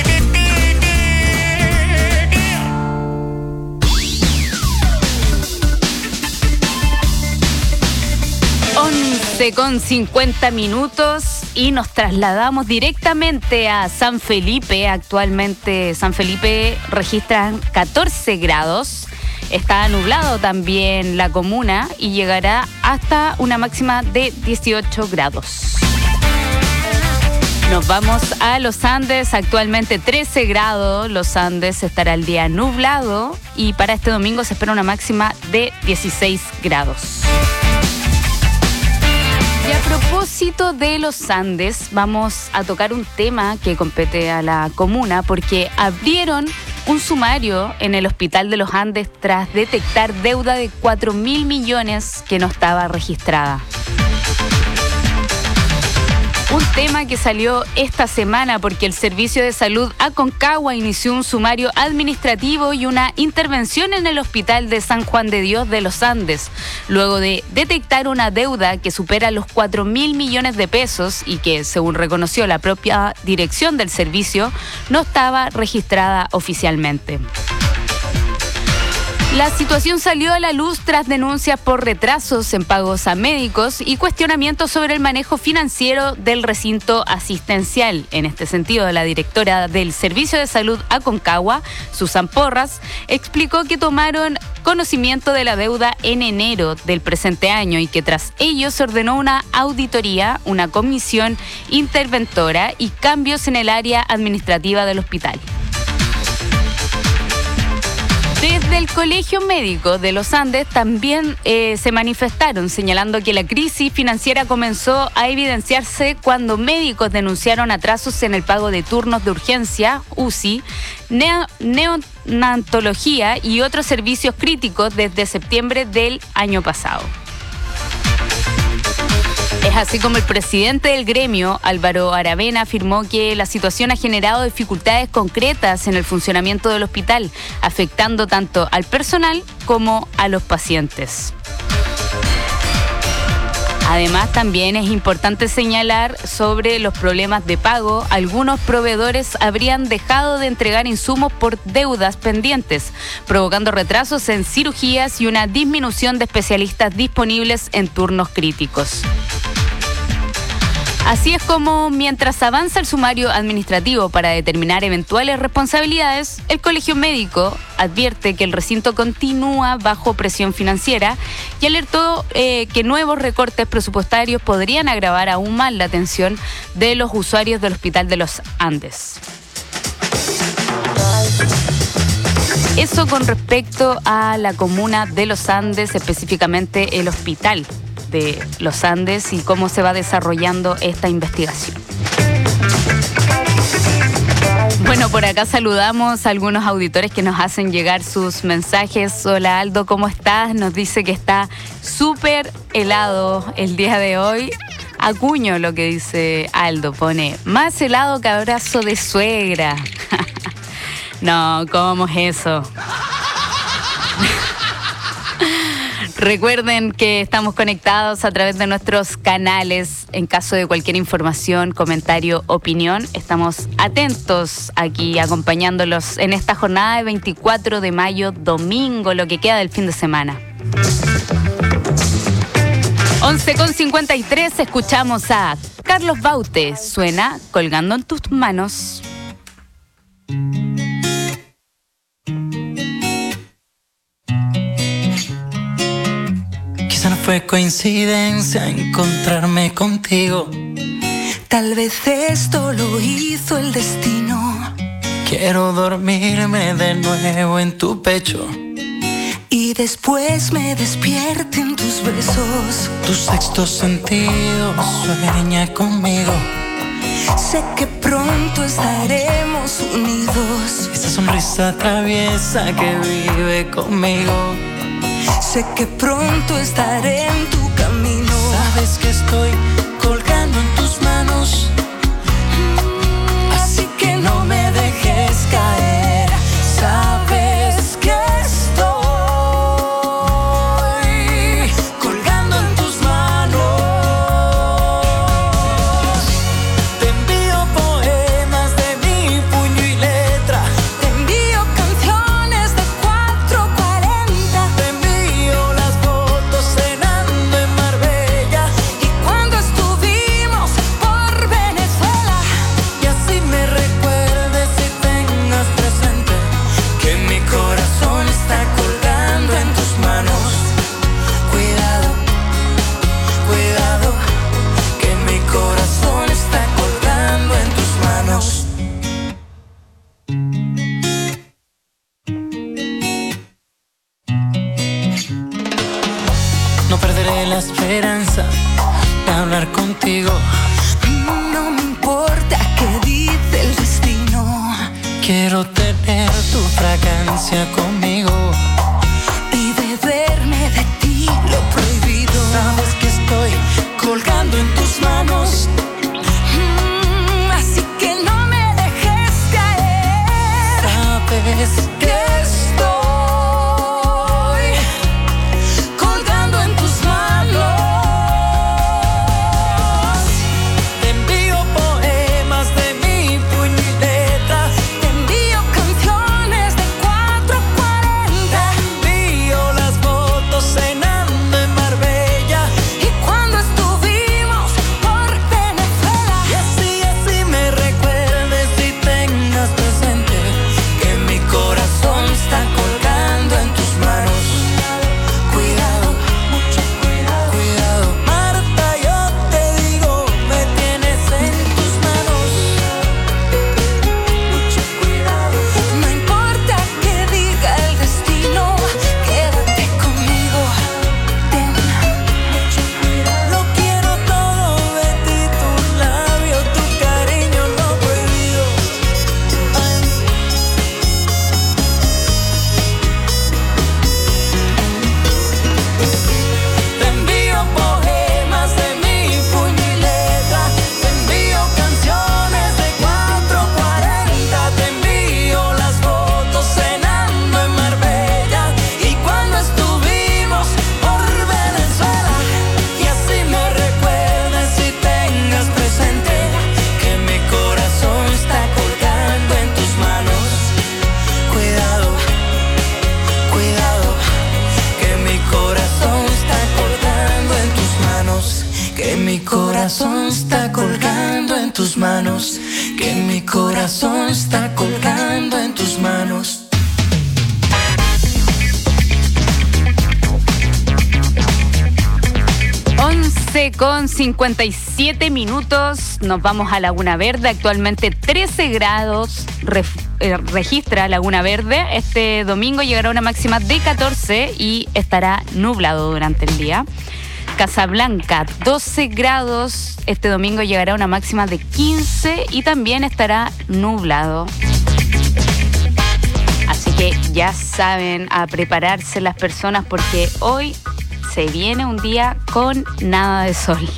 once con cincuenta minutos y nos trasladamos directamente a San Felipe. Actualmente San Felipe registra catorce grados. Está nublado también la comuna y llegará hasta una máxima de dieciocho grados. Nos vamos a Los Andes, actualmente trece grados. Los Andes estará el día nublado y para este domingo se espera una máxima de dieciséis grados. Y a propósito de los Andes, vamos a tocar un tema que compete a la comuna porque abrieron un sumario en el Hospital de los Andes tras detectar deuda de cuatro mil millones que no estaba registrada. Un tema que salió esta semana porque el Servicio de Salud Aconcagua inició un sumario administrativo y una intervención en el Hospital de San Juan de Dios de los Andes, luego de detectar una deuda que supera los cuatro mil millones de pesos y que, según reconoció la propia dirección del servicio, no estaba registrada oficialmente. La situación salió a la luz tras denuncias por retrasos en pagos a médicos y cuestionamientos sobre el manejo financiero del recinto asistencial. En este sentido, la directora del Servicio de Salud Aconcagua, Susan Porras, explicó que tomaron conocimiento de la deuda en enero del presente año y que tras ello se ordenó una auditoría, una comisión interventora y cambios en el área administrativa del hospital. Desde el Colegio Médico de los Andes también eh, se manifestaron señalando que la crisis financiera comenzó a evidenciarse cuando médicos denunciaron atrasos en el pago de turnos de urgencia, U C I, neo, neonatología y otros servicios críticos desde septiembre del año pasado. Es así como el presidente del gremio, Álvaro Aravena, afirmó que la situación ha generado dificultades concretas en el funcionamiento del hospital, afectando tanto al personal como a los pacientes. Además, también es importante señalar sobre los problemas de pago. Algunos proveedores habrían dejado de entregar insumos por deudas pendientes, provocando retrasos en cirugías y una disminución de especialistas disponibles en turnos críticos. Así es como, mientras avanza el sumario administrativo para determinar eventuales responsabilidades, el Colegio Médico advierte que el recinto continúa bajo presión financiera y alertó eh, que nuevos recortes presupuestarios podrían agravar aún más la atención de los usuarios del Hospital de los Andes. Eso con respecto a la comuna de los Andes, específicamente el Hospital de los Andes y cómo se va desarrollando esta investigación. Bueno, por acá saludamos a algunos auditores que nos hacen llegar sus mensajes. Hola Aldo, ¿cómo estás? Nos dice que está súper helado el día de hoy. Acuño lo que dice Aldo, pone, más helado que abrazo de suegra. No, ¿cómo es eso? Recuerden que estamos conectados a través de nuestros canales. En caso de cualquier información, comentario, opinión, estamos atentos aquí acompañándolos en esta jornada de veinticuatro de mayo, domingo, lo que queda del fin de semana. once con cincuenta y tres, escuchamos a Carlos Baute. Suena Colgando en tus manos. No fue coincidencia encontrarme contigo. Tal vez esto lo hizo el destino. Quiero dormirme de nuevo en tu pecho y después me despierte en tus besos. Tu sexto sentido sueña conmigo. Sé que pronto estaremos unidos. Esa sonrisa traviesa que vive conmigo. Sé que pronto estaré en tu camino. Sabes que estoy colgando en tus manos, así que no me dejes caer. Sabes que estoy colgando en tus manos. No perderé la esperanza de hablar contigo. No me importa qué dice el destino. Quiero tener tu fragancia conmigo y beberme de ti lo prohibido. Sabes que estoy colgando en tus manos, mm, así que no me dejes caer. Sabes que estoy colgando en tus manos. Te envío poemas de mi puño y letra. Te envío canciones de cuatro cuarenta. Te envío las fotos cenando en Marbella y cuando estuvimos por Venezuela. Y así, así me recuerdes y tengas presente que mi corazón está colgando en tus manos. Cuidado, mucho cuidado, cuidado. Marta, yo te digo, me tienes en tus manos. Mucho cuidado. No importa que diga el destino, quédate conmigo. Ten mucho cuidado. Lo quiero todo de ti, tus labios, tu cariño no prohibido. Ay. Te envío poemas de mi puño y letra. Te envío canciones de cuatro cuarenta. Te envío las fotos cenando en Marbella y cuando estuvimos por Venezuela. Y así me recuerdes y tengas presente que mi corazón está colgando en tus manos. Cuidado, cuidado, que mi corazón está colgando en tus manos. Que mi corazón está colgando en tus manos. Que mi corazón está colgando en tus manos. once con cincuenta y siete minutos, nos vamos a Laguna Verde, actualmente trece grados ref- eh, registra Laguna Verde. Este domingo llegará una máxima de catorce y estará nublado durante el día. Casablanca, doce grados, este domingo llegará una máxima de quince y también estará nublado. Así que ya saben, a prepararse las personas porque hoy se viene un día con nada de sol.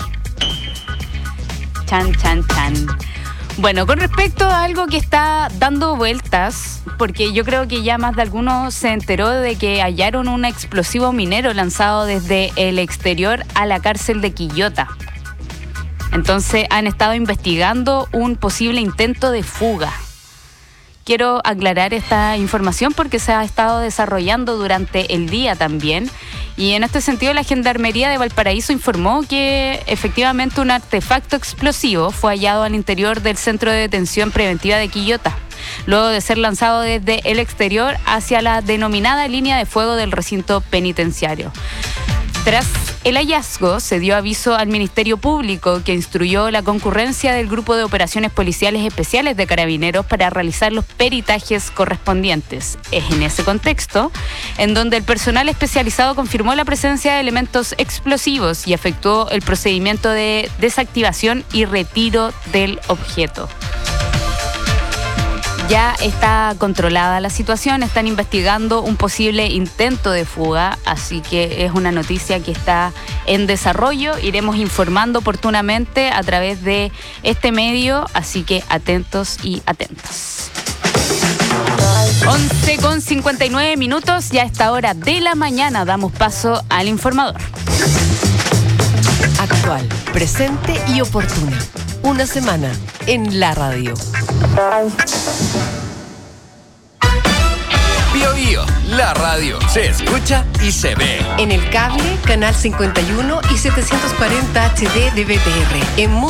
Chan, chan, chan. Bueno, con respecto a algo que está dando vueltas, porque yo creo que ya más de alguno se enteró de que hallaron un explosivo minero lanzado desde el exterior a la cárcel de Quillota. Entonces han estado investigando un posible intento de fuga. Quiero aclarar esta información porque se ha estado desarrollando durante el día también. Y en este sentido, la Gendarmería de Valparaíso informó que efectivamente un artefacto explosivo fue hallado al interior del Centro de Detención Preventiva de Quillota, luego de ser lanzado desde el exterior hacia la denominada línea de fuego del recinto penitenciario. Tras el hallazgo, se dio aviso al Ministerio Público, que instruyó la concurrencia del Grupo de Operaciones Policiales Especiales de Carabineros para realizar los peritajes correspondientes. Es en ese contexto en donde el personal especializado confirmó la presencia de elementos explosivos y efectuó el procedimiento de desactivación y retiro del objeto. Ya está controlada la situación, están investigando un posible intento de fuga, así que es una noticia que está en desarrollo. Iremos informando oportunamente a través de este medio, así que atentos y atentos. once con cincuenta y nueve minutos, ya a esta hora de la mañana damos paso al informador. Actual, presente y oportuna. Una semana en la radio. Bio Bio, la radio se escucha y se ve. En el cable, canal cincuenta y uno y setecientos cuarenta H D de B T R. En